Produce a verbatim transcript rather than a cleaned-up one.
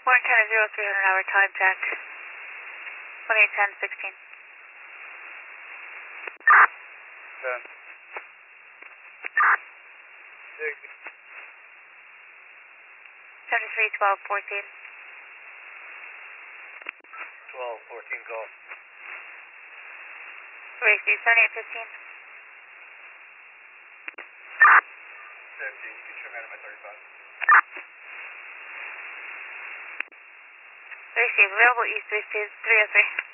one ten zero three hundred hour time check. twenty-eight ten sixteen. ten. six. seventy-three twelve fourteen. twelve fourteen call. Racy seventy-eight fifteen. fifty. You can trim out of my thirty-five. Racy available east three three oh three.